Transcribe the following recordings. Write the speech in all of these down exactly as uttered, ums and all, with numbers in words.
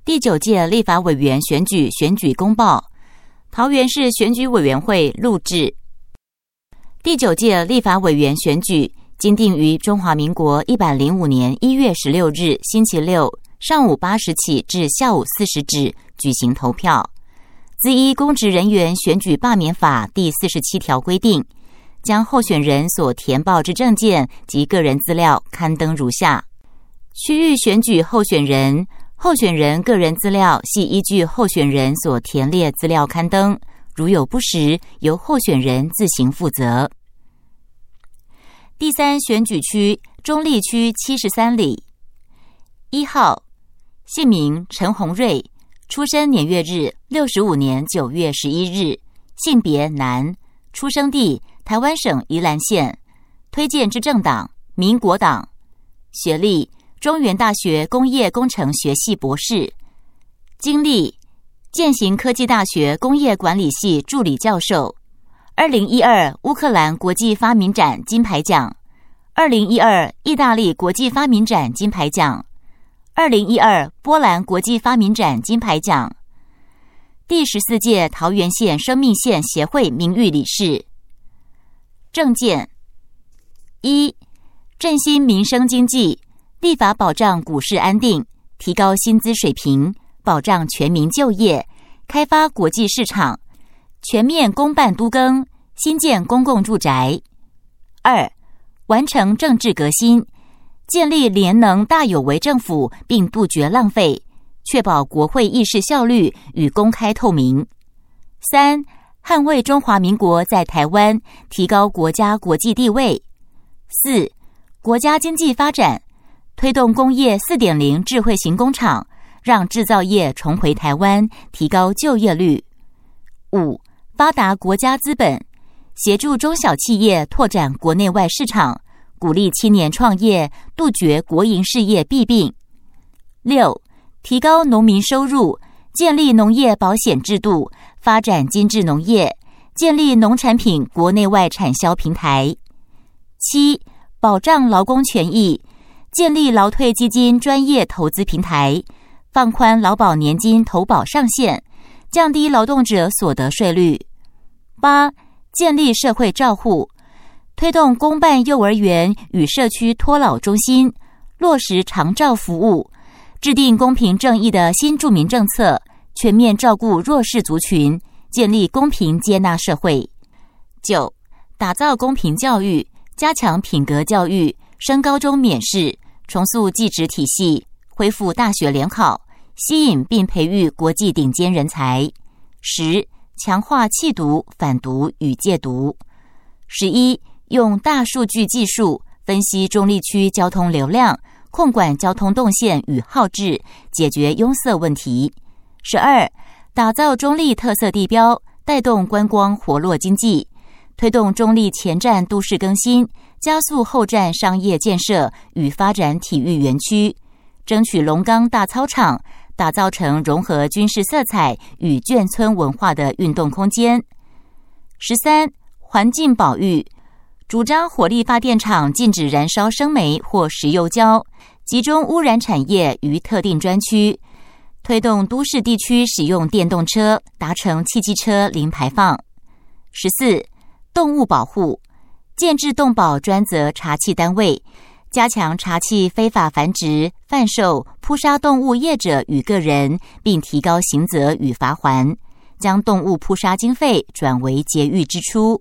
第九届立法委员选举选举公报，桃园市选举委员会录制。第九届立法委员选举经定于中华民国一百零五年一月十六日星期六上午八时起至下午四时止举行投票。自依公职人员选举罢免法第四十七条规定，将候选人所填报之证件及个人资料刊登如下：区域选举候选人，候选人个人资料系依据候选人所填列资料刊登，如有不实，由候选人自行负责。第三选举区中坜区七十三里。一号，姓名陈宏瑞，出生年月日六十五年九月十一日，性别男，出生地台湾省宜兰县，推荐之政党民国党，学历中原大学工业工程学系博士，经历健行科技大学工业管理系助理教授，二零一二乌克兰国际发明展金牌奖，二零一二意大利国际发明展金牌奖，二零一二波兰国际发明展金牌奖，第十四届桃园县生命线协会名誉理事。政见：一、振兴民生经济，立法保障股市安定，提高薪资水平，保障全民就业，开发国际市场，全面公办都更，新建公共住宅。二、完成政治革新，建立廉能大有为政府，并杜绝浪费，确保国会议事效率与公开透明。三、捍卫中华民国在台湾，提高国家国际地位。四、国家经济发展，推动工业 四点零 智慧型工厂，让制造业重回台湾，提高就业率。五、发达国家资本，协助中小企业拓展国内外市场，鼓励青年创业，杜绝国营事业弊病。六、提高农民收入，建立农业保险制度，发展精致农业，建立农产品国内外产销平台。七、保障劳工权益，建立劳退基金专业投资平台，放宽劳保年金投保上限，降低劳动者所得税率。八、建立社会照护，推动公办幼儿园与社区托老中心，落实长照服务，制定公平正义的新住民政策，全面照顾弱势族群，建立公平接纳社会。九、打造公平教育，加强品格教育，升高中免试，重塑技职体系，恢复大学联考，吸引并培育国际顶尖人才。十、强化弃毒、反毒与戒毒。十一、用大数据技术分析中坜区交通流量，控管交通动线与号志，解决拥塞问题。十二、打造中坜特色地标，带动观光活络经济，推动中坜前站都市更新，加速后站商业建设与发展体育园区，争取龙岗大操场打造成融合军事色彩与眷村文化的运动空间。十三、环境保育，主张火力发电厂禁止燃烧生煤或石油焦，集中污染产业于特定专区，推动都市地区使用电动车，达成汽机车零排放。十四、动物保护，建制动保专责查缉单位，加强查缉非法繁殖、贩售、扑杀动物业者与个人，并提高刑责与罚锾，将动物扑杀经费转为节育支出。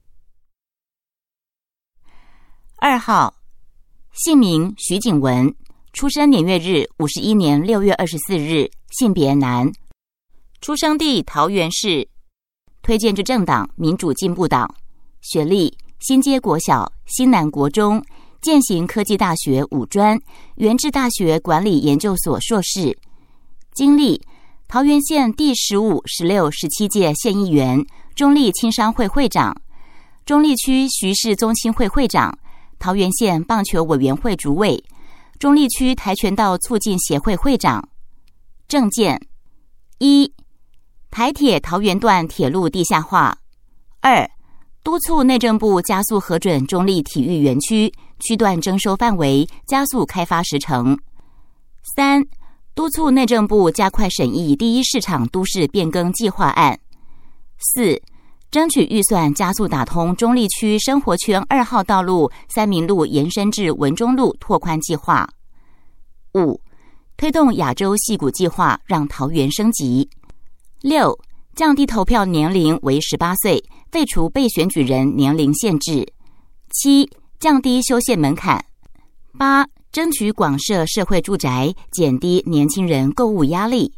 二号，姓名徐景文，出生年月日五十一年六月二十四日，性别男，出生地桃园市，推荐之政党民主进步党，学历新街国小、新南国中、健行科技大学五专、元智大学管理研究所硕士，经历桃园县第十五、十六、十七届县议员、中坜青商会会长、中坜区徐氏宗亲会会长、桃园县棒球委员会主委、中坜区跆拳道促进协会会长。政见：一、台铁桃园段铁路地下化；二、督促内政部加速核准中坜体育园区区段征收范围，加速开发时程；三、 督促内政部加快审议第一市场都市变更计划案。四、争取预算加速打通中坜区生活圈二号道路三民路延伸至文中路拓宽计划。五、推动亚洲矽谷计划，让桃园升级。六、降低投票年龄为十八岁，废除被选举人年龄限制。七、降低修宪门槛。八、争取广设社会住宅，减低年轻人购物压力。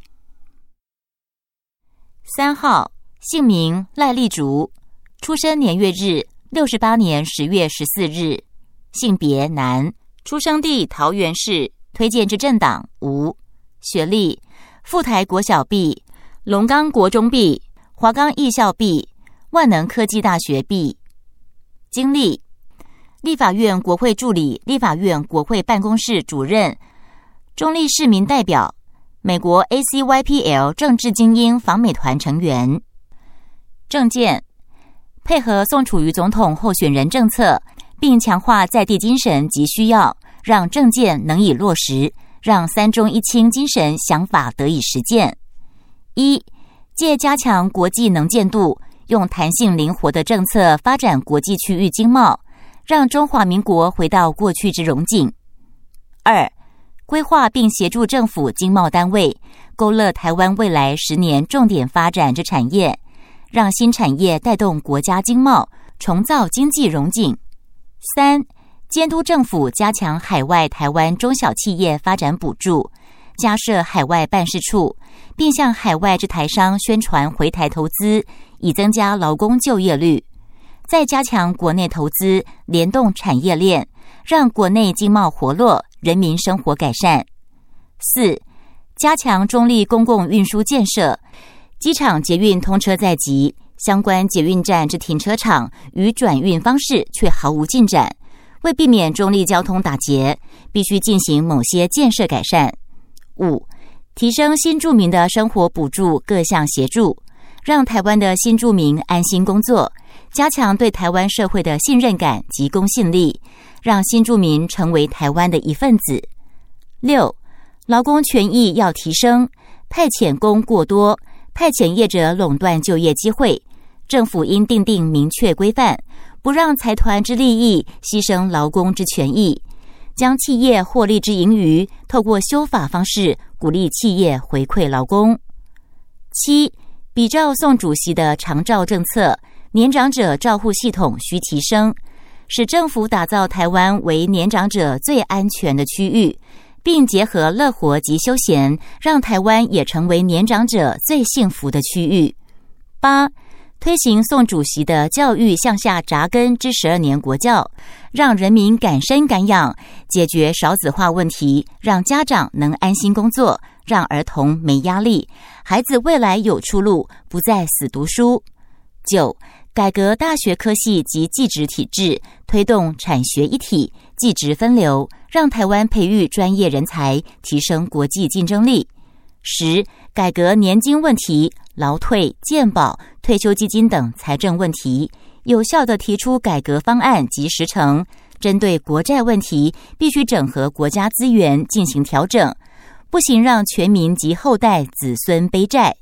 三号，姓名赖立竹，出生年月日六十八年十月十四日，性别男，出生地桃园市，推荐之政党无，学历富台国小毕，龙岗国中毕，华冈艺校毕，万能科技大学毕。经历立法院国会助理、立法院国会办公室主任、中坜市民代表、美国 A C Y P L 政治精英访美团成员。政见配合宋楚瑜总统候选人政策，并强化在地精神及需要，让政见能以落实，让三中一清精神想法得以实践。一、借加强国际能见度，用弹性灵活的政策发展国际区域经贸，让中华民国回到过去之荣景。二、规划并协助政府经贸单位，勾勒台湾未来十年重点发展之产业，让新产业带动国家经贸，重造经济荣景。三、监督政府加强海外台湾中小企业发展补助，加设海外办事处，并向海外之台商宣传回台投资，以增加劳工就业率。再加强国内投资，联动产业链，让国内经贸活络，人民生活改善。四、加强中坜公共运输建设，机场捷运通车在即，相关捷运站之停车场与转运方式却毫无进展。为避免中坜交通打结，必须进行某些建设改善。五、提升新住民的生活补助各项协助，让台湾的新住民安心工作，加强对台湾社会的信任感及公信力，让新住民成为台湾的一份子。六、劳工权益要提升，派遣工过多，派遣业者垄断就业机会，政府应订定明确规范，不让财团之利益牺牲劳工之权益，将企业获利之盈余透过修法方式鼓励企业回馈劳工。七、比照宋主席的长照政策，年长者照护系统需提升，使政府打造台湾为年长者最安全的区域，并结合乐活及休闲，让台湾也成为年长者最幸福的区域。八、推行宋主席的教育向下扎根之十二年国教，让人民敢生敢养，解决少子化问题，让家长能安心工作，让儿童没压力，孩子未来有出路，不再死读书。九、改革大学科系及技职体制，推动产学一体、技职分流，让台湾培育专业人才，提升国际竞争力。十、改革年金问题、劳退、健保、退休基金等财政问题，有效地提出改革方案及时程。针对国债问题，必须整合国家资源进行调整，不行让全民及后代子孙背债。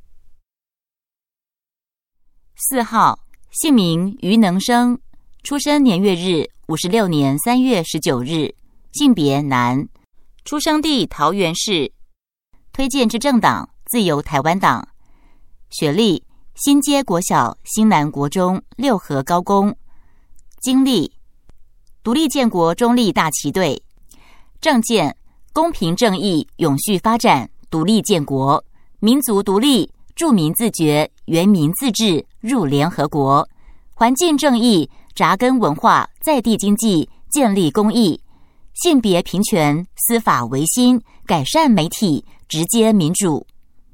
四号，姓名于能生，出生年月日五十六年三月十九日，性别男，出生地桃园市，推荐之政党自由台湾党，学历新街国小、新南国中、六合高工，经历独立建国中坜大旗队，政见公平正义、永续发展、独立建国、民族独立、助民自觉、原民自治、入联合国，环境正义、扎根文化、在地经济、建立公益，性别平权、司法维新、改善媒体、直接民主。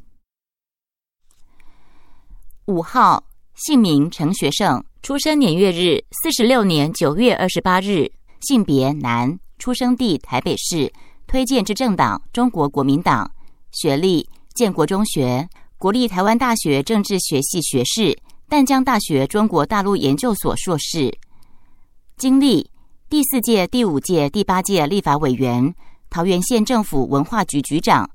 五号，姓名陈学胜，出生年月日四十六年九月二十八日，性别男，出生地台北市，推荐之政党中国国民党，学历建国中学、国立台湾大学政治学系学士、淡江大学中国大陆研究所硕士，经历第四届、第五届、第八届立法委员，桃园县政府文化局局长，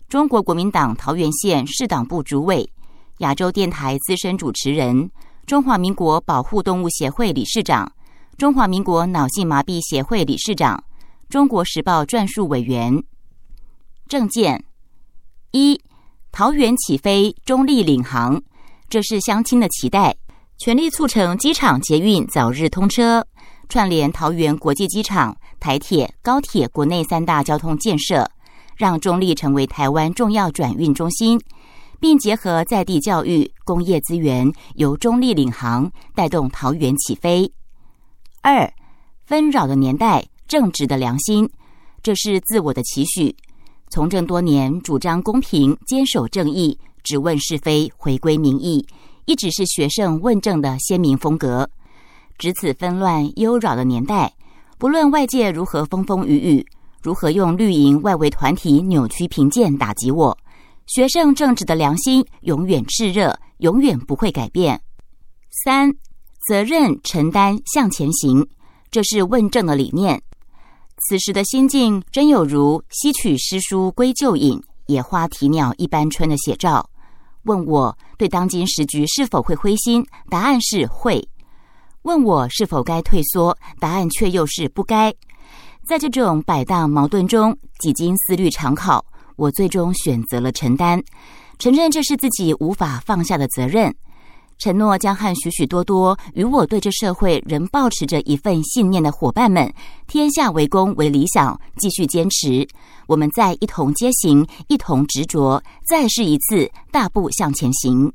中国国民党桃园县市党部主委，亚洲电台资深主持人，中华民国保护动物协会理事长，中华民国脑性麻痹协会理事长，中国时报撰述委员。政见：一、桃园起飞，中立领航，这是乡亲的期待，全力促成机场捷运早日通车，串联桃园国际机场、台铁、高铁国内三大交通建设，让中立成为台湾重要转运中心，并结合在地教育、工业资源，由中立领航，带动桃园起飞。二、纷扰的年代，正直的良心，这是自我的期许。从政多年，主张公平，坚守正义，只问是非，回归民意，一直是学生问政的鲜明风格。值此纷乱忧扰的年代，不论外界如何风风雨雨，如何用绿营外围团体扭曲评鉴打击我，学生正直的良心永远炽热，永远不会改变。三、责任承担向前行，这是问政的理念。此时的心境真有如吸取诗书归旧饮，野花啼鸟一般春的写照。问我对当今时局是否会灰心，答案是会。问我是否该退缩，答案却又是不该。在这种摆荡矛盾中，几经思虑长考，我最终选择了承担，承认这是自己无法放下的责任，承诺将和许许多多与我对这社会仍抱持着一份信念的伙伴们，天下为公为理想，继续坚持。我们再一同接行，一同执着，再试一次，大步向前行。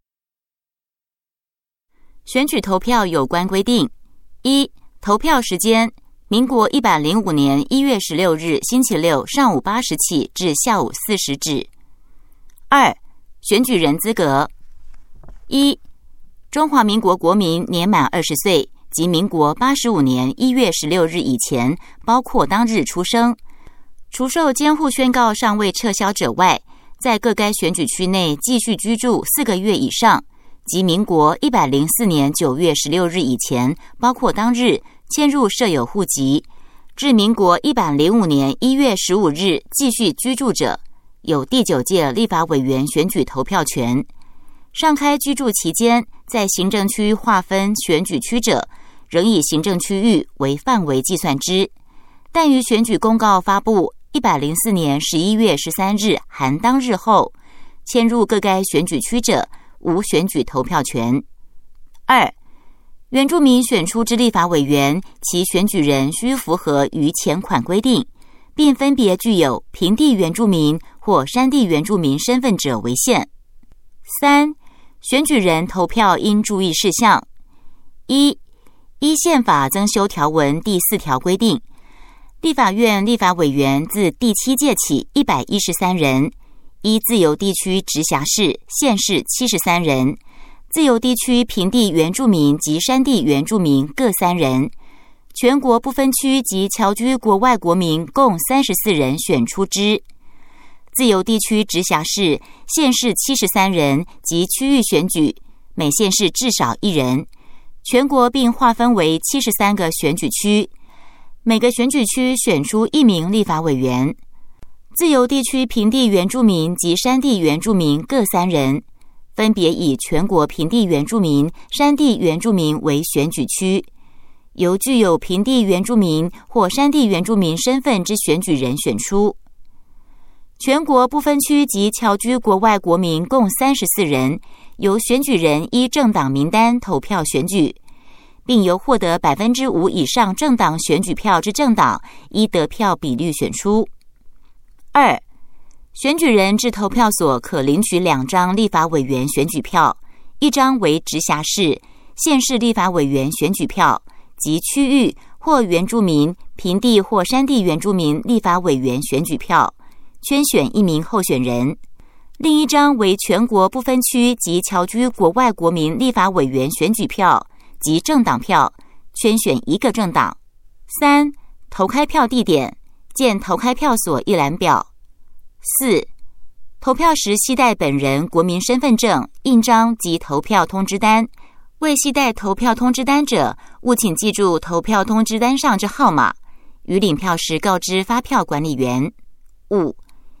选举投票有关规定：一、投票时间：民国一百零五年一月十六日星期六上午八时起至下午四时止。二、选举人资格：一、中华民国国民年满二十岁及民国八十五年一月十六日以前，包括当日出生，除受监护宣告尚未撤销者外，在各该选举区内继续居住四个月以上，及民国一百零四年九月十六日以前，包括当日迁入设有户籍，至民国一百零五年一月十五日继续居住者，有第九届立法委员选举投票权。上开居住期间，在行政区划分选举区者，仍以行政区域为范围计算之，但于选举公告发布一百零四年十一月十三日含当日后，迁入各该选举区者，无选举投票权。二、原住民选出之立法委员，其选举人需符合于前款规定，并分别具有平地原住民或山地原住民身份者为限。三、选举人投票应注意事项：一、依宪法增修条文第四条规定，立法院立法委员自第七届起一百一十三人，依自由地区直辖市、县市七十三人，自由地区平地原住民及山地原住民各三人，全国不分区及侨居国外国民共三十四人选出之。自由地区直辖市、县市七十三人及区域选举，每县市至少一人，全国并划分为七十三个选举区，每个选举区选出一名立法委员。自由地区平地原住民及山地原住民各三人，分别以全国平地原住民、山地原住民为选举区，由具有平地原住民或山地原住民身份之选举人选出。全国不分区及侨居国外国民共三十四人，由选举人依政党名单投票选举，并由获得百分之五以上政党选举票之政党依得票比率选出。二、选举人至投票所可领取两张立法委员选举票，一张为直辖市、县市立法委员选举票及区域或原住民、平地或山地原住民立法委员选举票，圈选一名候选人；另一张为全国不分区及侨居国外国民立法委员选举票及政党票，圈选一个政党。三、投开票地点，见投开票所一览表。四、投票时携带本人国民身份证、印章及投票通知单，未携带投票通知单者，务请记住投票通知单上之号码，于领票时告知发票管理员。五、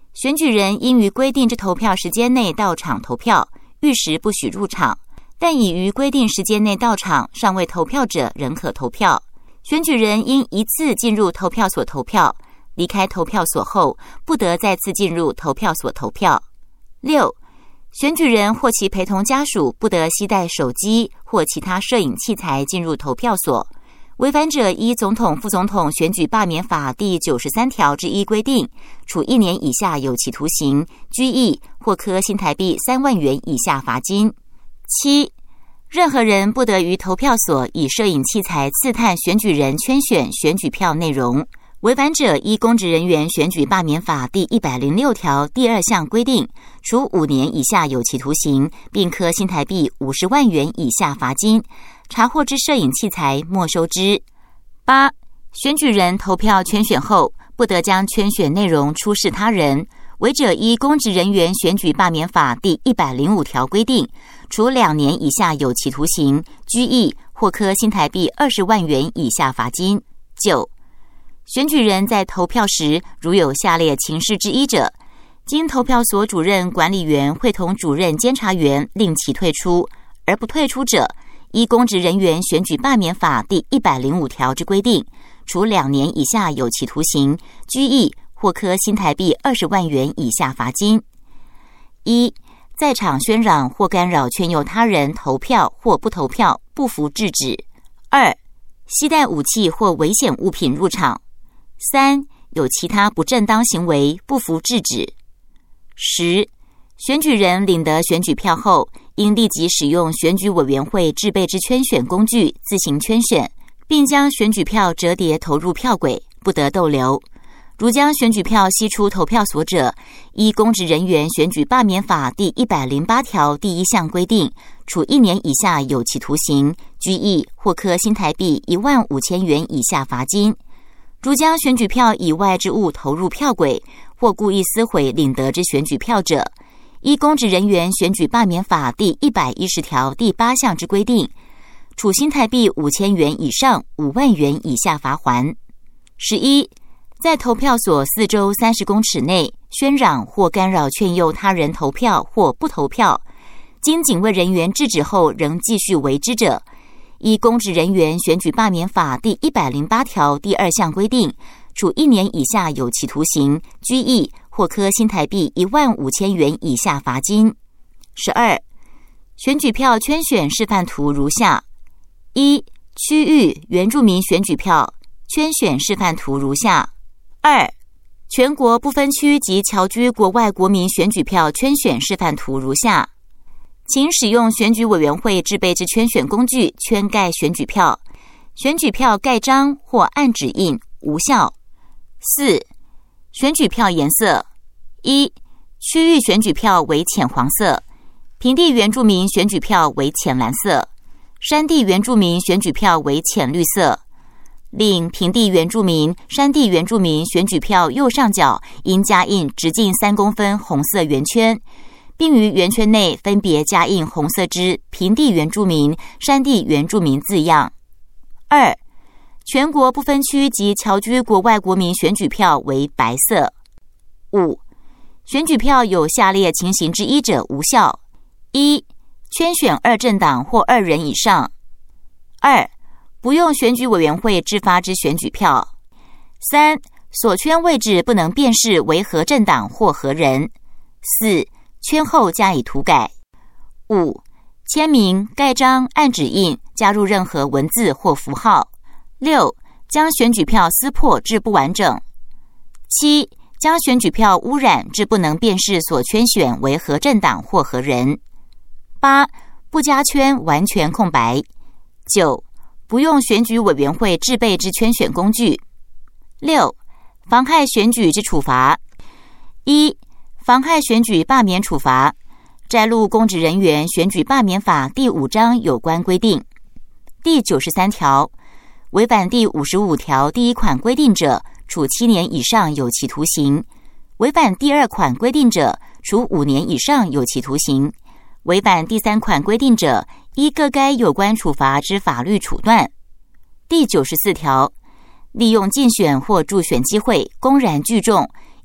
选举人应于规定之投票时间内到场投票，逾时不许入场，但已于规定时间内到场尚未投票者仍可投票。选举人应一次进入投票所投票，离开投票所后不得再次进入投票所投票。六、选举人或其陪同家属不得携带手机或其他摄影器材进入投票所，违反者依总统、副总统选举罢免法第九十三条之一规定，处一年以下有期徒刑、拘役或科新台币三万元以下罚金。七、任何人不得于投票所以摄影器材刺探选举人圈选选举票内容，违反者依公职人员选举罢免法第一百零六条第二项规定，处五年以下有期徒刑，并科新台币五十万元以下罚金，查获之摄影器材没收之。八、选举人投票圈选后，不得将圈选内容出示他人，违者依公职人员选举罢免法第一百零五条规定，处两年以下有期徒刑、拘役或科新台币二十万元以下罚金。九、选举人在投票时，如有下列情事之一者，经投票所主任管理员会同主任监察员令其退出，而不退出者，依公职人员选举罢免法第一百零五条之规定，处两年以下有期徒刑、拘役或科新台币二十万元以下罚金。一、在场宣嚷或干扰劝诱他人投票或不投票，不服制止。二、携带武器或危险物品入场。三、有其他不正当行为，不服制止。十、选举人领得选举票后，应立即使用选举委员会制备之圈选工具自行圈选，并将选举票折叠投入票轨，不得逗留。如将选举票吸出投票所者，依公职人员选举罢免法第一百零八条第一项规定，处一年以下有期徒刑、拘役或科新台币一万五千元以下罚金。如将选举票以外之物投入票轨，或故意撕毁领得之选举票者，依公职人员选举罢免法第一百一十条第八项之规定，处新台币五千元以上五万元以下罚锾。十一、在投票所四周三十公尺内宣嚷或干扰劝诱他人投票或不投票，经警卫人员制止后仍继续为之者，依公职人员选举罢免法第一百零八条第二项规定，处一年以下有期徒刑、拘役或科新台币一万五千元以下罚金。十二、选举票圈选示范图如下：一、区域原住民选举票圈选示范图如下。二、全国不分区及侨居国外国民选举票圈选示范图如下。请使用选举委员会制备之圈选工具圈盖选举票，选举票盖章或按指印无效。四、选举票颜色：一、区域选举票为浅黄色，平地原住民选举票为浅蓝色，山地原住民选举票为浅绿色。另平地原住民、山地原住民选举票右上角应加印直径三公分红色圆圈，并于圆圈内分别加印红色之平地原住民、山地原住民字样。二、全国不分区及侨居国外国民选举票为白色。五、选举票有下列情形之一者无效：一、圈选二政党或二人以上；二、不用选举委员会制发之选举票；三、所圈位置不能辨识为何政党或何人；四、圈后加以涂改；五、签名、盖章、按指印加入任何文字或符号；六、将选举票撕破至不完整；七、将选举票污染至不能辨识所圈选为何政党或何人；八、不加圈完全空白；九、不用选举委员会制备之圈选工具；六、妨害选举之处罚。一、妨害选举罢免处罚，摘录公职人员选举罢免法第五章有关规定。第九十三条，违反第五十五条第一款规定者，处七年以上有期徒刑；违反第二款规定者，处五年以上有期徒刑；违反第三款规定者，依各该有关处罚之法律处断。第九十四条，利用竞选或助选机会公然聚众，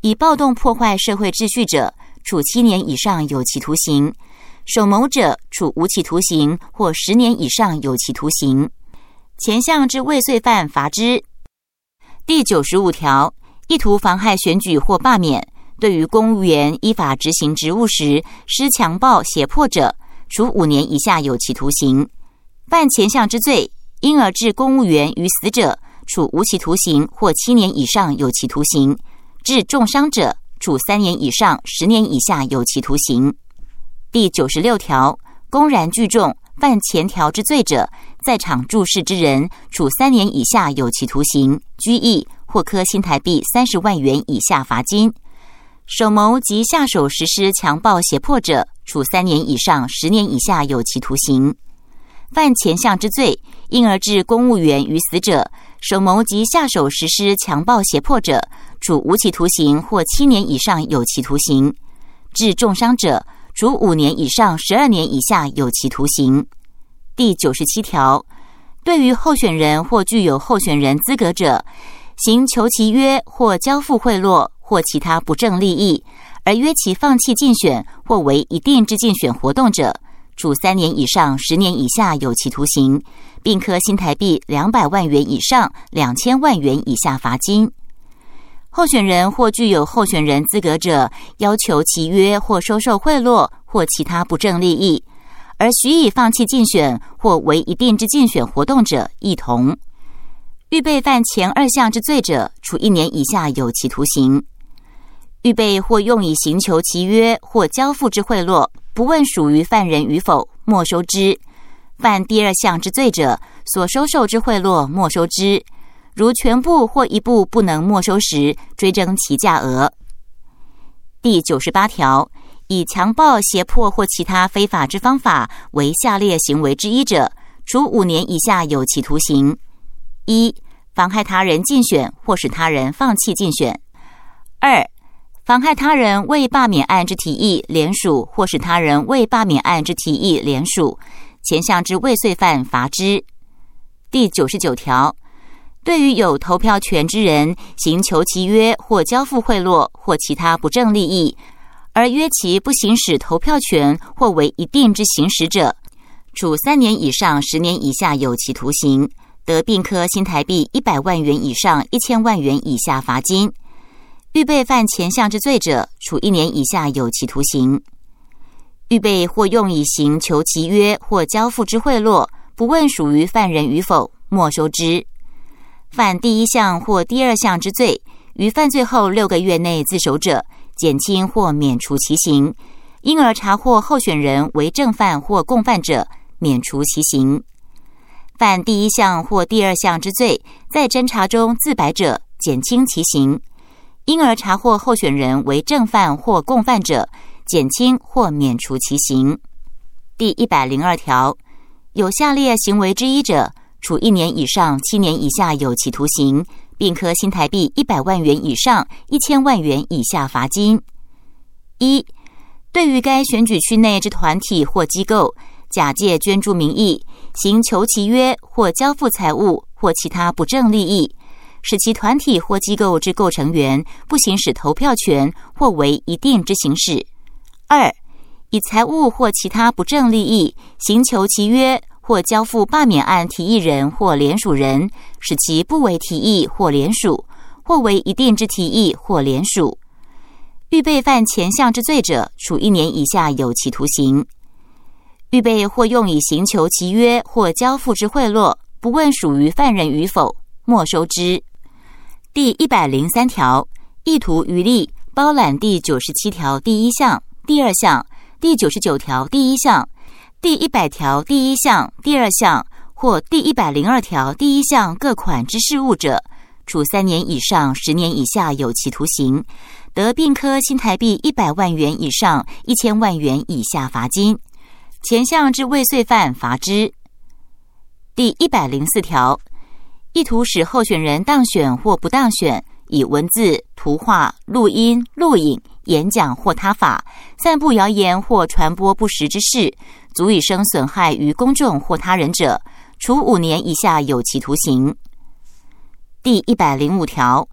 以暴动破坏社会秩序者，处七年以上有期徒刑；首谋者，处无期徒刑或十年以上有期徒刑。前项之未遂犯，罚之。第九十五条，意图妨害选举或罢免，对于公务员依法执行职务时施强暴胁迫者，处五年以下有期徒刑。犯前项之罪，因而致公务员于死者，处无期徒刑或七年以上有期徒刑；致重伤者，处三年以上十年以下有期徒刑。第九十六条，公然聚众犯前条之罪者，在场注视之人，处三年以下有期徒刑、拘役或科新台币三十万元以下罚金；首谋及下手实施强暴胁迫者，处三年以上十年以下有期徒刑。犯前项之罪，因而致公务员于死者，首谋及下手实施强暴胁迫者，处无期徒刑或七年以上有期徒刑；致重伤者，处五年以上十二年以下有期徒刑。第九十七条，对于候选人或具有候选人资格者，行求其约或交付贿赂或其他不正利益，而约其放弃竞选或为一定之竞选活动者，处三年以上十年以下有期徒刑，并科新台币两百万元以上两千万元以下罚金。候选人或具有候选人资格者，要求其约或收受贿赂或其他不正利益，而许以放弃竞选或为一定之竞选活动者，一同。预备犯前二项之罪者，处一年以下有期徒刑。预备或用以行求其约或交付之贿赂，不问属于犯人与否，没收之。犯第二项之罪者，所收受之贿赂，没收之。如全部或一部不能没收时，追征其价额。第九十八条，以强暴、胁迫或其他非法之方法为下列行为之一者，处五年以下有期徒刑：一、妨害他人竞选或使他人放弃竞选；二、妨害他人为罢免案之提议联署或使他人为罢免案之提议联署，前项之未遂犯，罚之。第九十九条，对于有投票权之人，行求其约或交付贿赂或其他不正利益，而约其不行使投票权或为一定之行使者，处三年以上十年以下有期徒刑，得并科新台币一百万元以上一千万元以下罚金。预备犯前项之罪者，处一年以下有期徒刑。预备或用以行求其约或交付之贿赂，不问属于犯人与否，没收之。犯第一项或第二项之罪，于犯罪后六个月内自首者，减轻或免除其刑；因而查获候选人为正犯或共犯者，免除其刑。犯第一项或第二项之罪，在侦查中自白者，减轻其刑；因而查获候选人为正犯或共犯者，减轻或免除其刑。第一百零二条，有下列行为之一者，处一年以上七年以下有期徒刑，并科新台币一百万元以上一千万元以下罚金。一、对于该选举区内之团体或机构，假借捐助名义，行求其约或交付财物或其他不正利益，使其团体或机构之构成员不行使投票权或为一定之行使。二、以财物或其他不正利益，行求其约或交付罢免案提议人或联署人，使其不为提议或联署，或为一定之提议或联署。预备犯前项之罪者，处一年以下有期徒刑。预备或用以行求其约或交付之贿赂，不问属于犯人与否，没收之。第一百零三条，意图渔利包揽第九十七条第一项、第二项、第九十九条第一项、第一百条第一项、第二项或第一百零二条第一项各款之事务者，处三年以上十年以下有期徒刑，得并科新台币一百万元以上一千万元以下罚金。前项之未遂犯，罚之。第一百零四条，意图使候选人当选或不当选，以文字、图画、录音、录影、演讲或他法散布谣言或传播不实之事，足以生损害于公众或他人者，处五年以下有期徒刑。第一百零五条，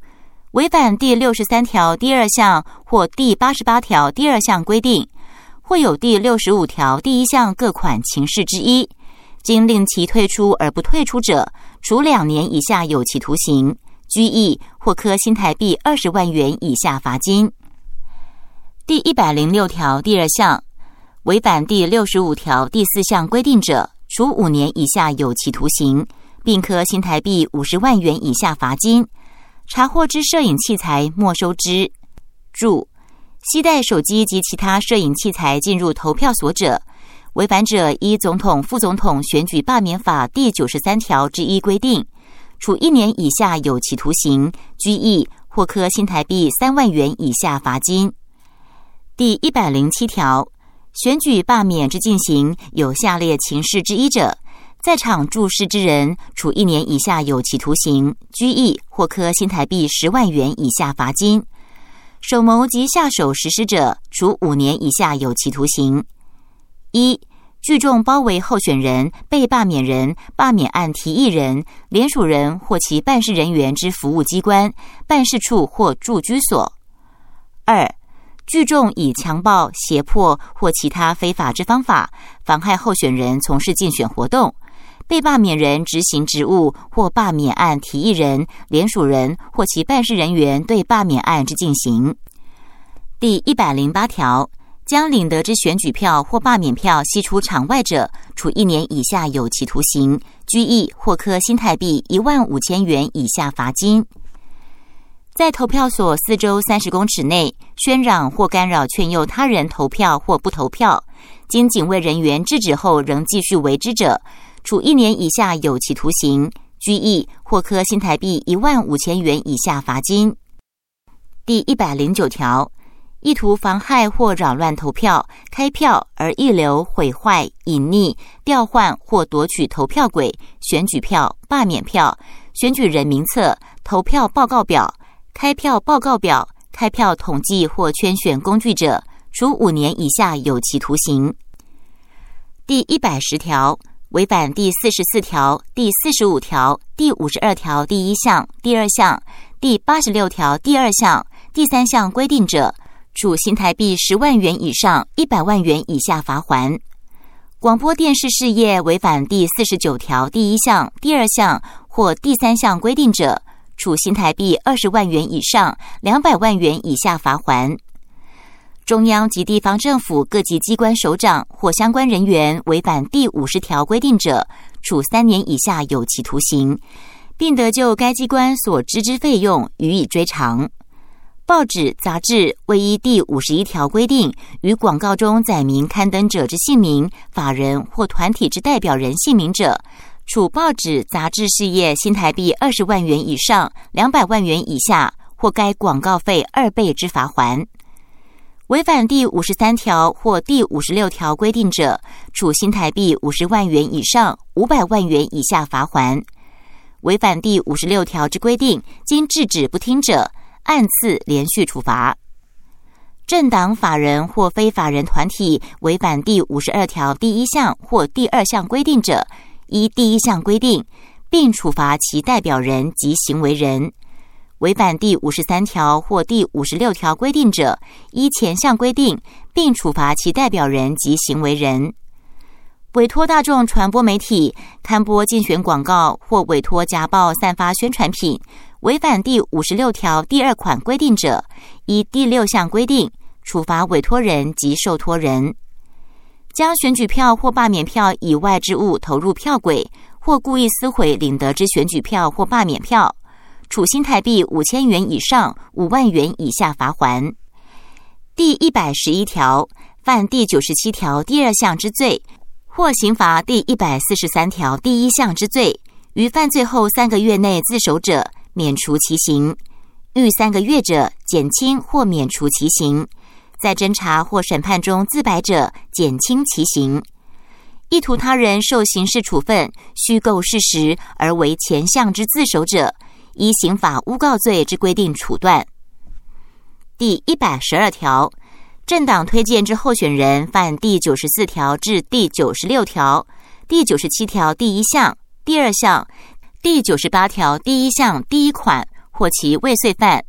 违反第六十三条第二项或第八十八条第二项规定，或有第六十五条第一项各款情事之一，经令其退出而不退出者，处两年以下有期徒刑、拘役或科新台币二十万元以下罚金。第一百零六条第二项，违反第六十五条第四项规定者，处五年以下有期徒刑，并科新台币五十万元以下罚金。查获之摄影器材没收之。注：携带手机及其他摄影器材进入投票所者，违反者依总统、副总统选举罢免法第九十三条之一规定，处一年以下有期徒刑、拘役或科新台币三万元以下罚金。第一百零七条，选举罢免之进行有下列情事之一者，在场注视之人，处一年以下有期徒刑、拘役或科新台币十万元以下罚金；首谋及下手实施者，处五年以下有期徒刑。一、聚众包围候选人、被罢免人、罢免案提议人、联署人或其办事人员之服务机关、办事处或住居所。二、聚众以强暴、胁迫或其他非法之方法，妨害候选人从事竞选活动，被罢免人执行职务或罢免案提议人、联署人或其办事人员对罢免案之进行。第一百零八条，将领得之选举票或罢免票悉出场外者，处一年以下有期徒刑、拘役或科新台币一万五千元以下罚金。在投票所四周三十公尺内喧嚷或干扰劝诱他人投票或不投票，经警卫人员制止后仍继续为之者，处一年以下有期徒刑、拘役或科新台币一万五千元以下罚金。第一百零九条，意图妨害或扰乱投票、开票而遗留、毁坏、隐匿、调换或夺取投票轨、选举票、罢免票、选举人名册、投票报告表、开票报告表、开票统计或圈选工具者，处五年以下有期徒刑。第一百十条，违反第四十四条、第四十五条、第五十二条第一项、第二项、第八十六条第二项、第三项规定者，处新台币十万元以上一百万元以下罚锾。广播电视事业违反第四十九条第一项、第二项或第三项规定者，处新台币二十万元以上两百万元以下罚锾。中央及地方政府各级机关首长或相关人员违反第五十条规定者，处三年以下有期徒刑，并得就该机关所支之费用予以追偿。报纸、杂志未依第五十一条规定于广告中载明刊登者之姓名、法人或团体之代表人姓名者，处报纸、杂志事业新台币二十万元以上两百万元以下，或该广告费二倍之罚锾。违反第五十三条或第五十六条规定者，处新台币五十万元以上五百万元以下罚锾。违反第五十六条之规定，经制止不听者，按次连续处罚。政党、法人或非法人团体违反第五十二条第一项或第二项规定者，依第一项规定，并处罚其代表人及行为人。违反第五十三条或第五十六条规定者，依前项规定，并处罚其代表人及行为人。委托大众传播媒体刊播竞选广告或委托家报散发宣传品，违反第五十六条第二款规定者，依第六项规定，处罚委托人及受托人。将选举票或罢免票以外之物投入票轨，或故意撕毁领得之选举票或罢免票，处新台币五千元以上五万元以下罚锾。第一百十一条，犯第九十七条第二项之罪，或刑罚第一百四十三条第一项之罪，于犯罪后三个月内自首者，免除其刑；逾三个月者，减轻或免除其刑；在侦查或审判中自白者，减轻其刑。意图他人受刑事处分，虚构事实而为前项之自首者，依刑法诬告罪之规定处断。第一百十二条，政党推荐之候选人犯第九十四条至第九十六条、第九十七条第一项、第二项、第九十八条第一项第一款或其未遂犯，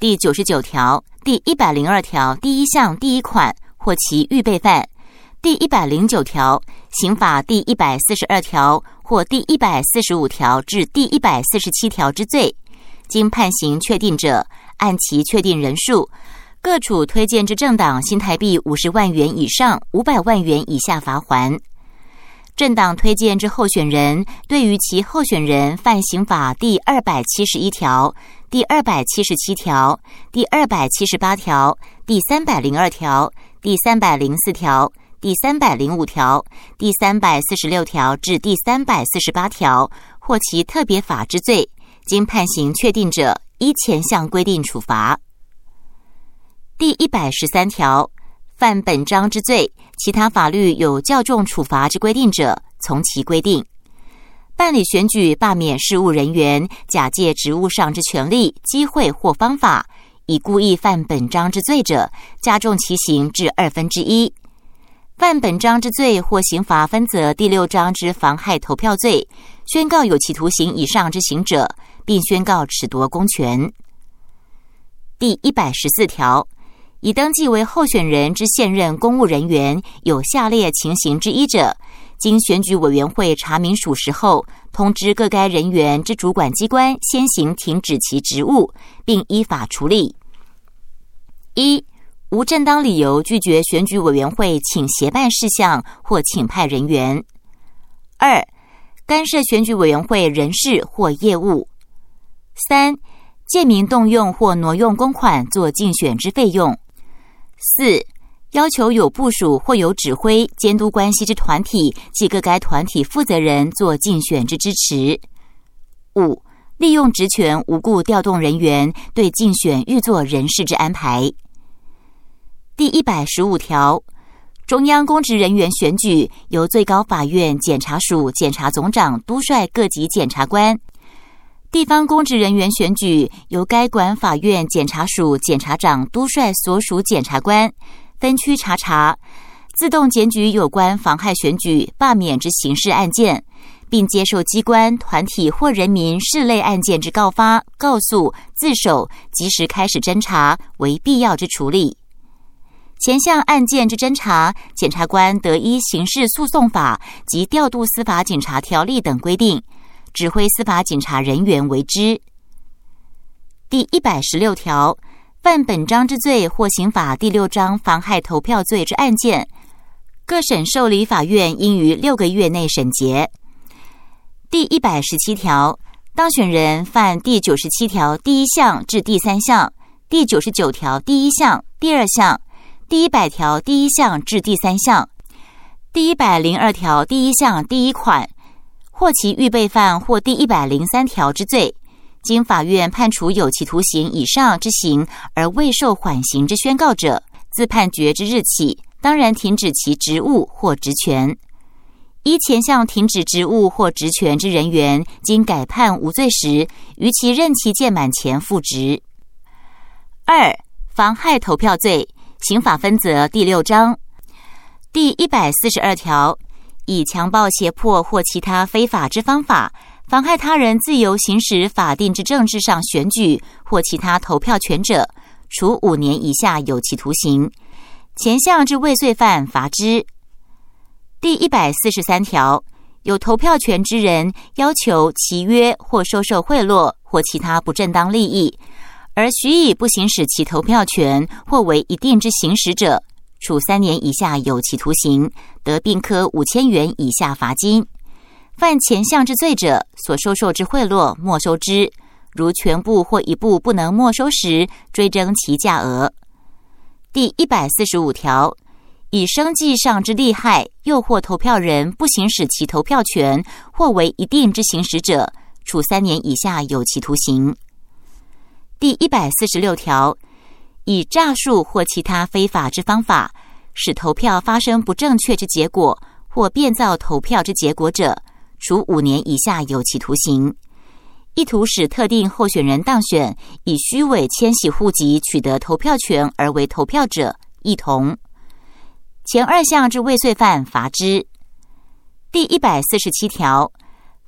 第九十九条、第一百零二条第一项第一款或其预备犯，第一百零九条、刑法第一百四十二条或第一百四十五条至第一百四十七条之罪，经判刑确定者，按其确定人数，各处推荐之政党新台币五十万元以上五百万元以下罚锾。政党推荐之候选人，对于其候选人犯刑法第二百七十一条、第二百七十七条、第二百七十八条、第三百零二条、第三百零四条、第三百零五条、第三百四十六条至第三百四十八条或其特别法之罪，经判刑确定者，依前项规定处罚。第一百十三条，犯本章之罪，其他法律有较重处罚之规定者，从其规定。办理选举罢免事务人员假借职务上之权利、机会或方法，以故意犯本章之罪者，加重其刑至二分之一。犯本章之罪或刑罚分则第六章之妨害投票罪，宣告有期徒刑以上之刑者，并宣告褫夺公权。第一百十四条，已登记为候选人之现任公务人员有下列情形之一者，经选举委员会查明属实后，通知各该人员之主管机关先行停止其职务，并依法处理。一、无正当理由拒绝选举委员会请协办事项或请派人员。二、干涉选举委员会人事或业务。三、借名动用或挪用公款做竞选之费用。四、要求有部属或有指挥监督关系之团体及各该团体负责人做竞选之支持。五、利用职权无故调动人员对竞选预做人事之安排。第一百十五条，中央公职人员选举由最高法院检察署检察总长督率各级检察官，地方公职人员选举由该管法院检察署检察长督率所属检察官分区查查，自动检举有关妨害选举、罢免之刑事案件，并接受机关、团体或人民事类案件之告发、告诉、自首，及时开始侦查，为必要之处理。前项案件之侦查，检察官得依刑事诉讼法及调度司法警察条例等规定，指挥司法警察人员为之。第一百十六条，犯本章之罪或刑法第六章妨害投票罪之案件，各省受理法院应于六个月内审结。第一百十七条，当选人犯第九十七条第一项至第三项、第九十九条第一项、第二项、第一百条第一项至第三项、第一百零二条第一项第一款，或其预备犯或第一百零三条之罪，经法院判处有期徒刑以上之刑而未受缓刑之宣告者，自判决之日起，当然停止其职务或职权。依前项停止职务或职权之人员，经改判无罪时，于其任期届满前复职。二、妨害投票罪，刑法分则第六章第一百四十二条，以强暴、胁迫或其他非法之方法，妨害他人自由行使法定之政治上选举或其他投票权者，处五年以下有期徒刑。前项之未遂犯，罚之。第一百四十三条，有投票权之人要求、契约或收受贿赂或其他不正当利益，而许以不行使其投票权或为一定之行使者，处三年以下有期徒刑，得并科五千元以下罚金。犯前项之罪者，所收受之贿赂没收之，如全部或一部不能没收时，追征其价额。第一百四十五条，以生计上之利害诱惑投票人不行使其投票权或为一定之行使者，处三年以下有期徒刑。第一百四十六条，以诈术或其他非法之方法，使投票发生不正确之结果或变造投票之结果者，处五年以下有期徒刑。意图使特定候选人当选，以虚伪迁徙户籍取得投票权而为投票者，一同。前二项之未遂犯，罚之。第一百四十七条，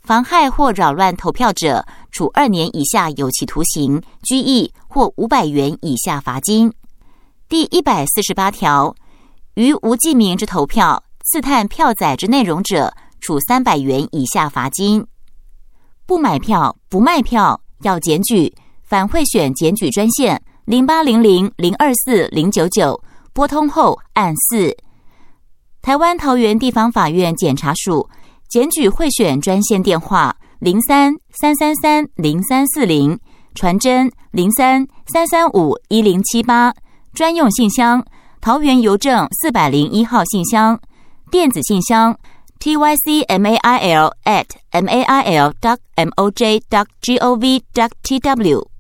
妨害或扰乱投票者，处二年以下有期徒刑、拘役或五百元以下罚金。第一百四十八条，于无记名之投票刺探票载之内容者，处三百元以下罚金。不买票、不卖票要检举，反贿选检举专线零八零零零二四零九九，拨通后按四。台湾桃园地方法院检察署检举贿选专线电话零三三三三零三四零，传真零三三三五一零七八，专用信箱桃园邮政四百零一号信箱，电子信箱 t y c m a i l at m a i l dot m o j dot gov dot t w。